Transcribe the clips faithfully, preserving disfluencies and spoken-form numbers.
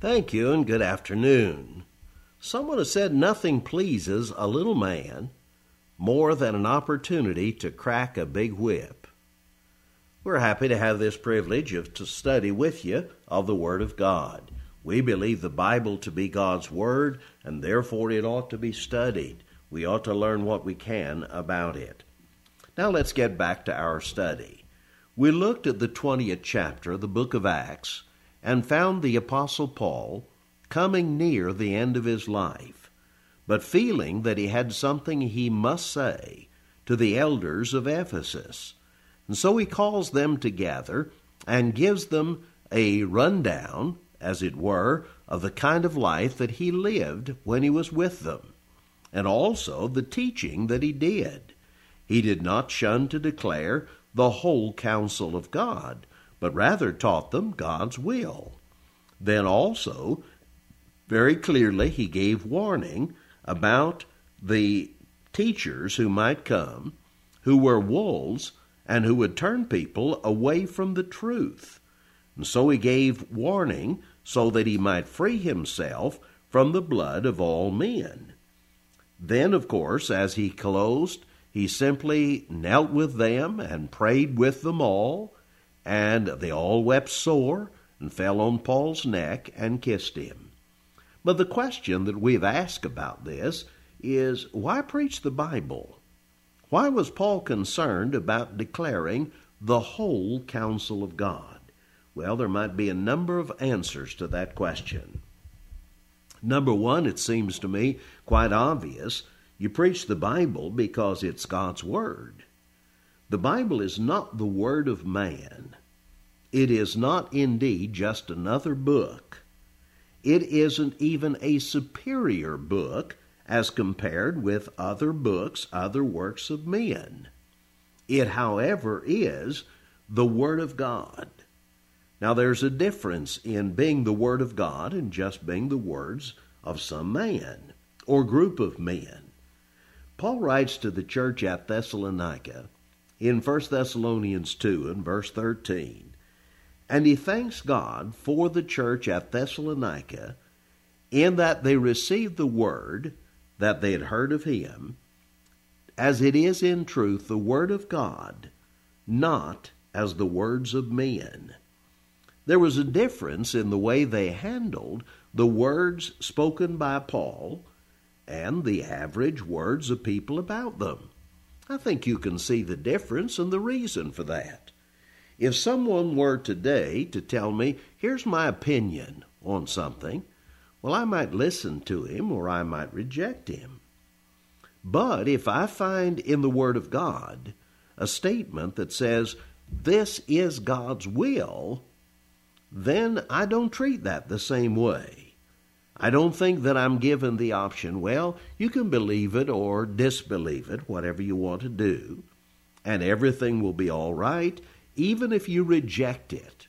Thank you, and good afternoon. Someone has said nothing pleases a little man more than an opportunity to crack a big whip. We're happy to have this privilege of to study with you of the Word of God. We believe the Bible to be God's Word, and therefore it ought to be studied. We ought to learn what we can about it. Now let's get back to our study. We looked at the twentieth chapter of the book of Acts and found the Apostle Paul coming near the end of his life, but feeling that he had something he must say to the elders of Ephesus. And so he calls them together and gives them a rundown, as it were, of the kind of life that he lived when he was with them, and also the teaching that he did. He did not shun to declare the whole counsel of God, but rather taught them God's will. Then also, very clearly, he gave warning about the teachers who might come, who were wolves, and who would turn people away from the truth. And so he gave warning so that he might free himself from the blood of all men. Then, of course, as he closed, he simply knelt with them and prayed with them all, and they all wept sore and fell on Paul's neck and kissed him. But the question that we've asked about this is, why preach the Bible? Why was Paul concerned about declaring the whole counsel of God? Well, there might be a number of answers to that question. Number one, it seems to me quite obvious. You preach the Bible because it's God's Word. The Bible is not the word of man. It is not indeed just another book. It isn't even a superior book as compared with other books, other works of men. It, however, is the Word of God. Now, there's a difference in being the Word of God and just being the words of some man or group of men. Paul writes to the church at Thessalonica in First Thessalonians two and verse thirteen, and he thanks God for the church at Thessalonica in that they received the word that they had heard of him, as it is in truth the word of God, not as the words of men. There was a difference in the way they handled the words spoken by Paul and the average words of people about them. I think you can see the difference and the reason for that. If someone were today to tell me, here's my opinion on something, well, I might listen to him or I might reject him. But if I find in the Word of God a statement that says, this is God's will, then I don't treat that the same way. I don't think that I'm given the option, well, you can believe it or disbelieve it, whatever you want to do, and everything will be all right, even if you reject it.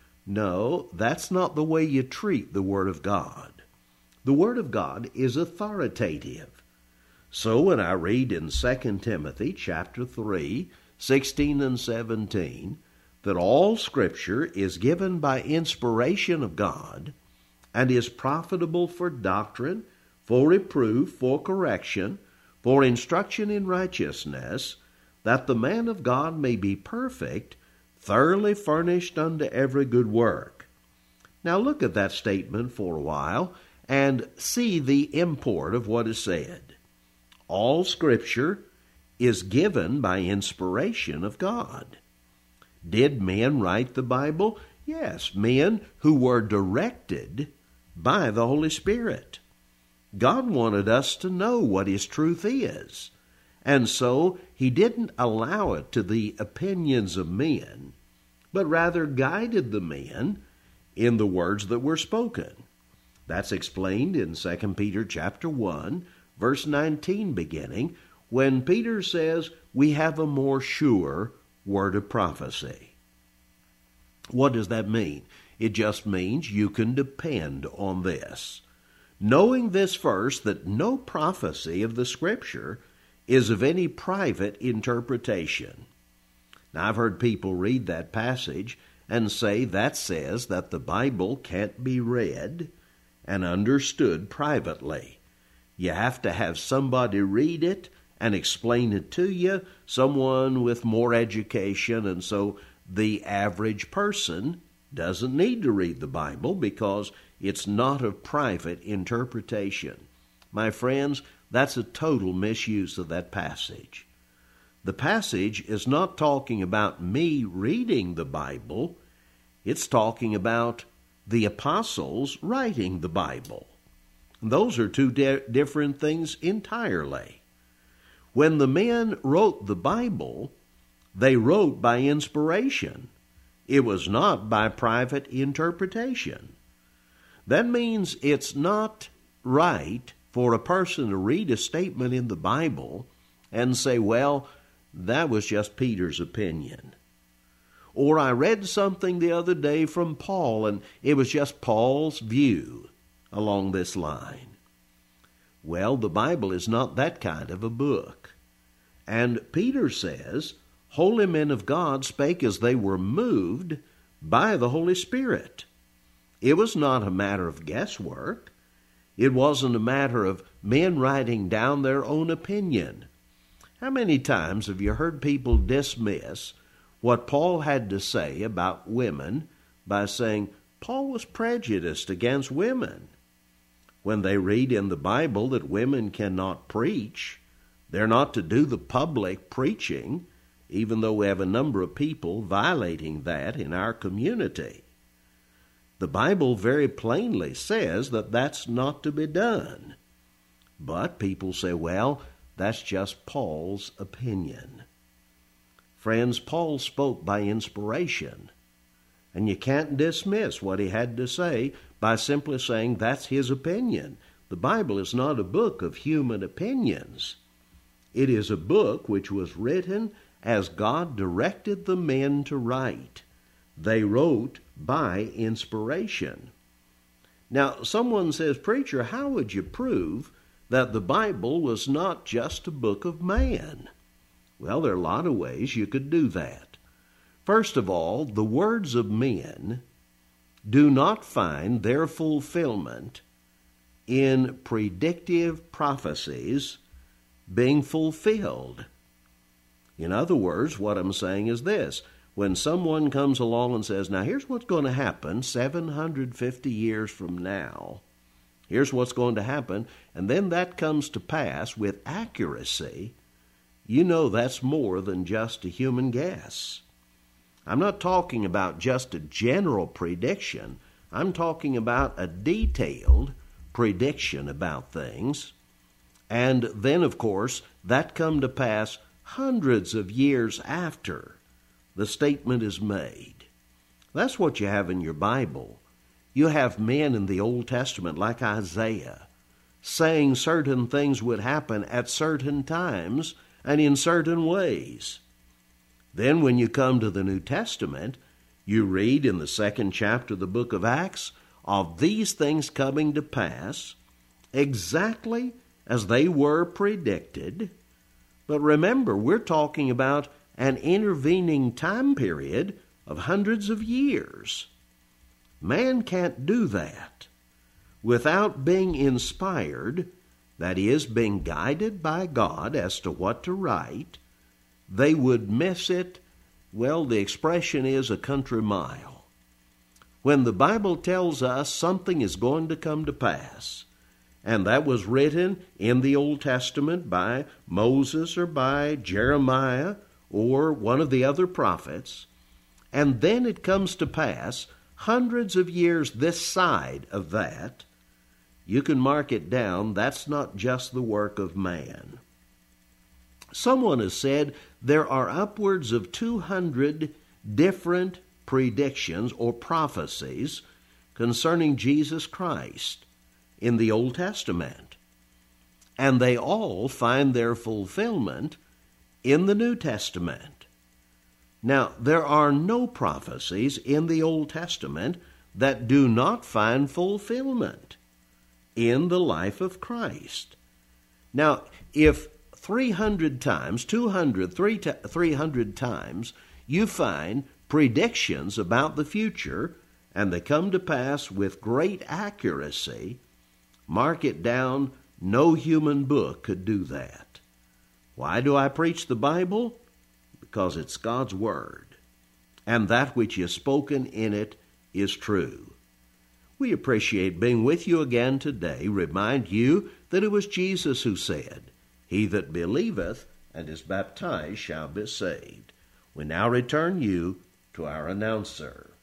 No, that's not the way you treat the Word of God. The Word of God is authoritative. So when I read in Second Timothy chapter three, sixteen and seventeen, that all Scripture is given by inspiration of God, and is profitable for doctrine, for reproof, for correction, for instruction in righteousness, that the man of God may be perfect, thoroughly furnished unto every good work. Now look at that statement for a while and see the import of what is said. All Scripture is given by inspiration of God. Did men write the Bible? Yes, men who were directed by the Holy Spirit. God wanted us to know what His truth is, and so He didn't allow it to the opinions of men, but rather guided the men in the words that were spoken. That's explained in Second Peter chapter one, verse nineteen beginning, when Peter says, we have a more sure word of prophecy. What does that mean? It just means you can depend on this. Knowing this first, that no prophecy of the Scripture is of any private interpretation. Now, I've heard people read that passage and say that says that the Bible can't be read and understood privately. You have to have somebody read it and explain it to you, someone with more education, and so the average person doesn't need to read the Bible because it's not of private interpretation. My friends, that's a total misuse of that passage. The passage is not talking about me reading the Bible. It's talking about the apostles writing the Bible. Those are two di- different things entirely. When the men wrote the Bible, they wrote by inspiration. It was not by private interpretation. That means it's not right for a person to read a statement in the Bible and say, well, that was just Peter's opinion. Or I read something the other day from Paul, and it was just Paul's view along this line. Well, the Bible is not that kind of a book. And Peter says, holy men of God spake as they were moved by the Holy Spirit. It was not a matter of guesswork. It wasn't a matter of men writing down their own opinion. How many times have you heard people dismiss what Paul had to say about women by saying, Paul was prejudiced against women? When they read in the Bible that women cannot preach, they're not to do the public preaching, even though we have a number of people violating that in our community. The Bible very plainly says that that's not to be done. But people say, well, that's just Paul's opinion. Friends, Paul spoke by inspiration, and you can't dismiss what he had to say by simply saying that's his opinion. The Bible is not a book of human opinions. It is a book which was written as God directed the men to write. They wrote by inspiration. Now, someone says, preacher, how would you prove that the Bible was not just a book of man? Well, there are a lot of ways you could do that. First of all, the words of men do not find their fulfillment in predictive prophecies being fulfilled. In other words, what I'm saying is this. When someone comes along and says, now here's what's going to happen seven hundred fifty years from now, here's what's going to happen, and then that comes to pass with accuracy, you know that's more than just a human guess. I'm not talking about just a general prediction. I'm talking about a detailed prediction about things. And then, of course, that come to pass hundreds of years after the statement is made. That's what you have in your Bible. You have men in the Old Testament like Isaiah saying certain things would happen at certain times and in certain ways. Then when you come to the New Testament, you read in the second chapter of the book of Acts of these things coming to pass exactly as they were predicted. But remember, we're talking about an intervening time period of hundreds of years. Man can't do that without being inspired, that is, being guided by God as to what to write. They would miss it, well, the expression is a country mile. When the Bible tells us something is going to come to pass, and that was written in the Old Testament by Moses or by Jeremiah or one of the other prophets, and then it comes to pass hundreds of years this side of that, you can mark it down, that's not just the work of man. Someone has said there are upwards of two hundred different predictions or prophecies concerning Jesus Christ in the Old Testament, and they all find their fulfillment in the New Testament. Now, there are no prophecies in the Old Testament that do not find fulfillment in the life of Christ. Now, if three hundred times, two hundred, three hundred times, you find predictions about the future, and they come to pass with great accuracy, mark it down, no human book could do that. Why do I preach the Bible? Because it's God's Word, and that which is spoken in it is true. We appreciate being with you again today. Remind you that it was Jesus who said, "He that believeth and is baptized shall be saved." We now return you to our announcer.